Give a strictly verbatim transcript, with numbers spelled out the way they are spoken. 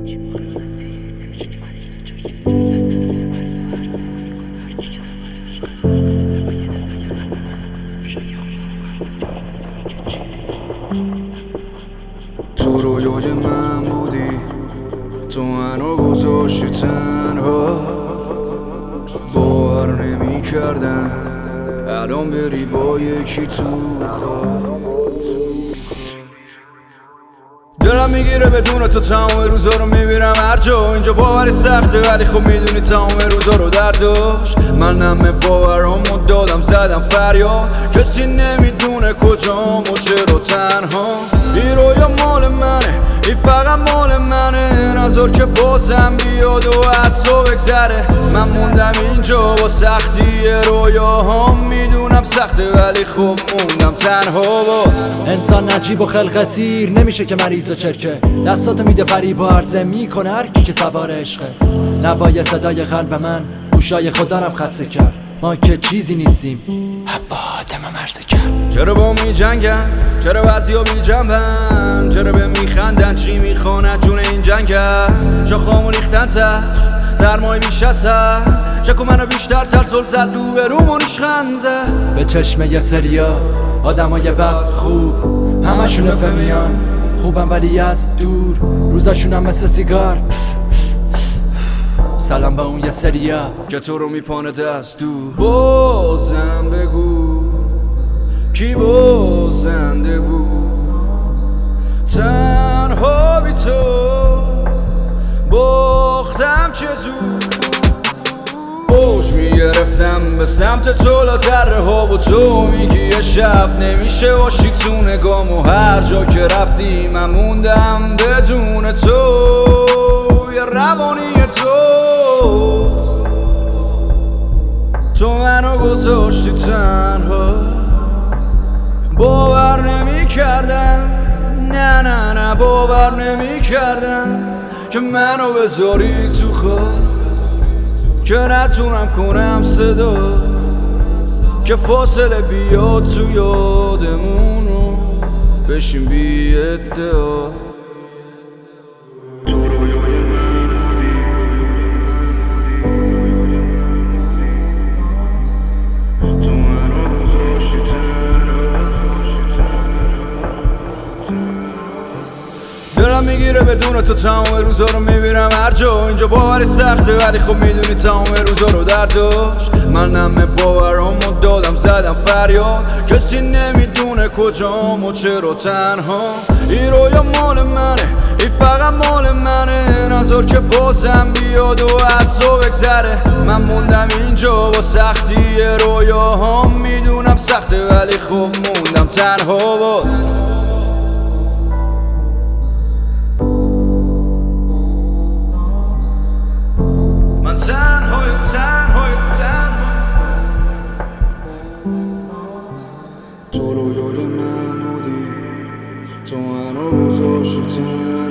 تو رویای من بودی، تو منو گذاشتی تنها، باور نمی کردم الان بری با یکی تو خواب. دلم میگیره بدون تو تمام روزا رو میبینم هر جا، اینجا باوری سخته ولی خب میدونی تمام روزا رو درداش. من نمه باورامو دادم زدم فریاد، کسی نمیدونه کجام و چرا تنها. این رویا مال منه، این فقط مال منه، نذار که بازم بیاد و از تو بگذره. من موندم اینجا با سختی رویاهام، میدونم سخته ولی خب موندم تنها باز. انسان نجیب و خلقتیر نمیشه که مریض و چرکه، دستاتو میده فریب و عرضه میکنه هر کی که سوار عشقه. نوای صدای قلب من گوشای خودارم خدسه کرد، ما که چیزی نیستیم هوا آدم مرزه کرد. چرا با می جنگن؟ چرا بعضیا بی جنبن؟ چرا به میخندن؟ چی میخواند جون این جنگن؟ شاخامو ریختن تش سرمای بیش هستن، شکو منو بیشتر تر زل زد رو به رو منیش خنزه. به چشم یه سریا آدمای بد خوب همشون فهمیان خوبم ولی از دور، روزاشونم مثل سیگار. سلام به اون یه سریا که تو رو میپانه دست دور. بازم بگو کی بازنده بود؟ تنها بی تو باختم چه زود. اوج میگرفتم به سمت تو لاتره ها و تو میگی یه شب نمیشه باشی تو نگام، و هر جا که رفتی من موندم بدون تو. یه روانی تو تو منو گذاشتی تنها، باور نمی کردم، نه نه نه باور نمی کردم که منو بذاری تو خواب، که نتونم کنم صدا، که فاصله بیاد تو یادمونو بشیم بی ادعا. تو رویای من بودی، تو منو گذاشتی دلم میگیره بدون تو تمام روزا رو میبینم هر جا، اینجا باوری سخته ولی خب میدونی تمام روزا رو درداش. من نمه باورامو دادم زدم فریاد، کسی نمیدونه کجام و چرا تنها. این رویا مال منه، این فقط مال منه، نذار که بازم بیاد و از تو بگذره. من موندم اینجا با سختی رویاهام، میدونم سخته ولی خب موندم تنها باز. من تنهای تنهای تنها، تو رویای من بودی، تو منو گذاشتی تنها.